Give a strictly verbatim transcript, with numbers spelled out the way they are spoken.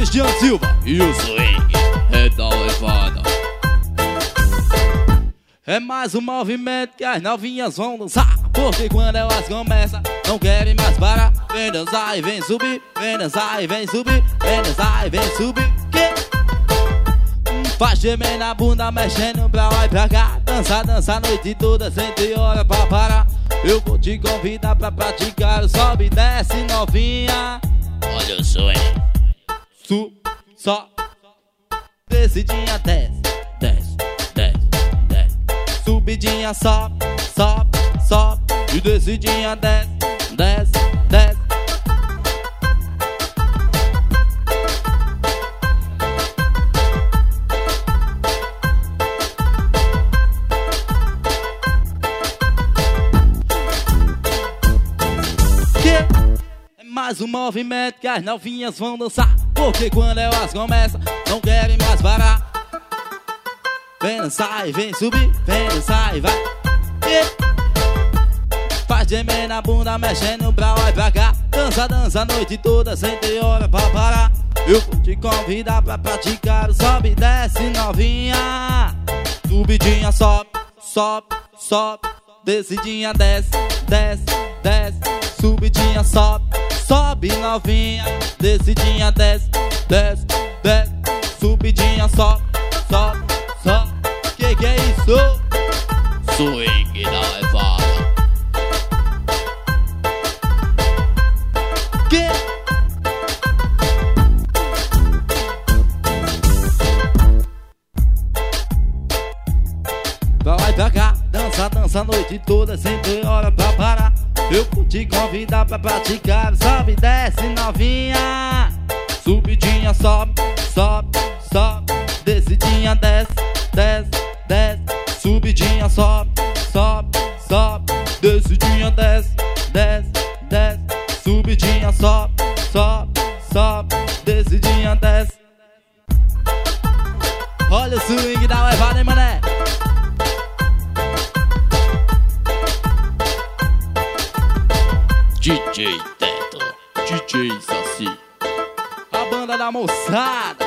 Cristiano Silva e o swing é da levada. É mais um movimento que as novinhas vão dançar, porque quando elas começam, não querem mais parar. Vem dançar e vem subir, vem dançar e vem subir, vem dançar e vem subir. Que? Faz gemer na bunda, mexendo pra lá e pra cá. Dançar, dançar a noite toda, sem ter hora pra parar. Eu vou te convidar pra praticar o sobe e desce, novinha. Olha o swing. Su, só, descidinha, desce, desce, desce, desce. Subidinha, sobe, sobe, sobe. E descidinha, desce, desce, desce. É mais um movimento que as novinhas vão dançar, porque quando elas começam, não querem mais parar. Vem dançar e vem subir, vem dançar e vai. E faz gemer na bunda, mexendo pra lá e pra cá. Dança, dança a noite toda, sem ter hora pra parar. Eu vou te convidar pra praticar o sobe e desce, novinha. Subidinha, sobe, sobe, sobe. Descidinha, desce, desce, desce. Subidinha, sobe, sobe, novinha. Descidinha, desce, desce, desce. Subidinha, sobe, sobe, sobe. Que que é isso? Swing da levada. Que? Pra lá e pra cá, dança, dança a noite toda, sem ter hora pra parar. Eu vou te convidar pra praticar, sobe e desce, novinha. Subidinha, sobe, sobe, sobe. Descidinha, desce, desce, desce. Subidinha, sobe, sobe, sobe. Descidinha, desce, desce, desce. Subidinha, sobe, sobe, sobe. Descidinha, desce. Olha o swing da levada, hein, mané? D J Teto, D J Saci, a banda da moçada.